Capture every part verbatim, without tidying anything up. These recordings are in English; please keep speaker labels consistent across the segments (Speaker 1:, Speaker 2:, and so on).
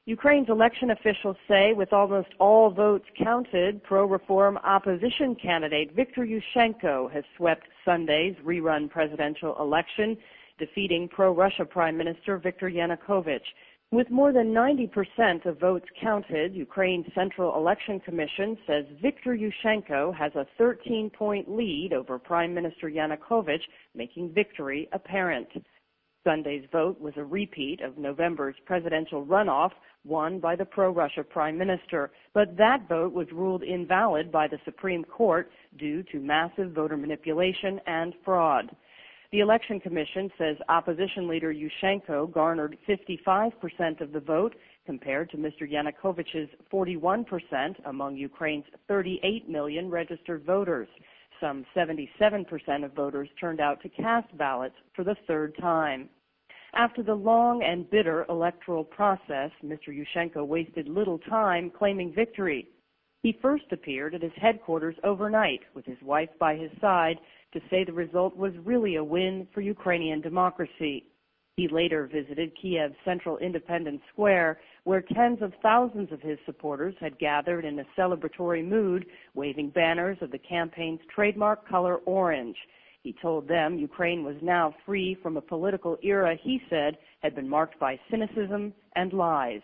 Speaker 1: Ukraine's election officials say with almost all votes counted, pro-reform opposition candidate Viktor Yushchenko has swept Sunday's rerun presidential election, defeating pro-Russia Prime Minister Viktor Yanukovych. With more than ninety percent of votes counted, Ukraine's Central Election Commission says Viktor Yushchenko has a thirteen-point lead over Prime Minister Yanukovych, making victory apparent. Sunday's vote was a repeat of November's presidential runoff won by the pro-Russia Prime Minister, but that vote was ruled invalid by the Supreme Court due to massive voter manipulation and fraud. The Election Commission says opposition leader Yushchenko garnered fifty-five percent of the vote compared to Mister Yanukovych's forty-one percent among Ukraine's thirty-eight million registered voters. Some seventy-seven percent of voters turned out to cast ballots for the third time. After the long and bitter electoral process, Mister Yushchenko wasted little time claiming victory. He first appeared at his headquarters overnight with his wife by his side to say the result was really a win for Ukrainian democracy. He later visited Kiev's Central Independence Square, where tens of thousands of his supporters had gathered in a celebratory mood, waving banners of the campaign's trademark color orange. He told them Ukraine was now free from a political era he said had been marked by cynicism and lies.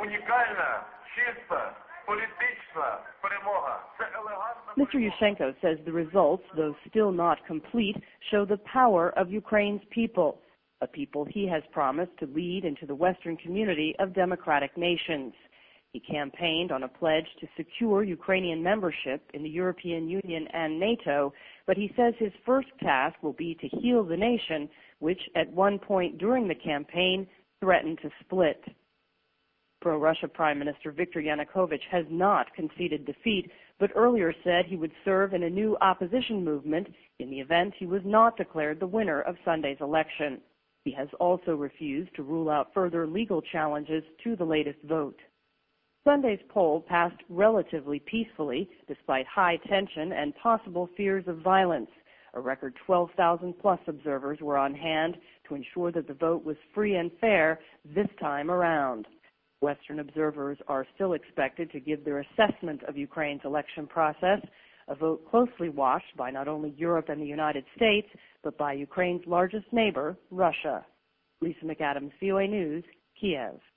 Speaker 1: Mister Yushchenko says the results, though still not complete, show the power of Ukraine's people, a people he has promised to lead into the Western community of democratic nations. He campaigned on a pledge to secure Ukrainian membership in the European Union and NATO, but he says his first task will be to heal the nation, which at one point during the campaign threatened to split. Pro-Russia Prime Minister Viktor Yanukovych has not conceded defeat, but earlier said he would serve in a new opposition movement in the event he was not declared the winner of Sunday's election. He has also refused to rule out further legal challenges to the latest vote. Sunday's poll passed relatively peacefully, despite high tension and possible fears of violence. A record twelve thousand plus observers were on hand to ensure that the vote was free and fair this time around. Western observers are still expected to give their assessment of Ukraine's election process, a vote closely watched by not only Europe and the United States, but by Ukraine's largest neighbor, Russia. Lisa McAdams, V O A News, Kiev.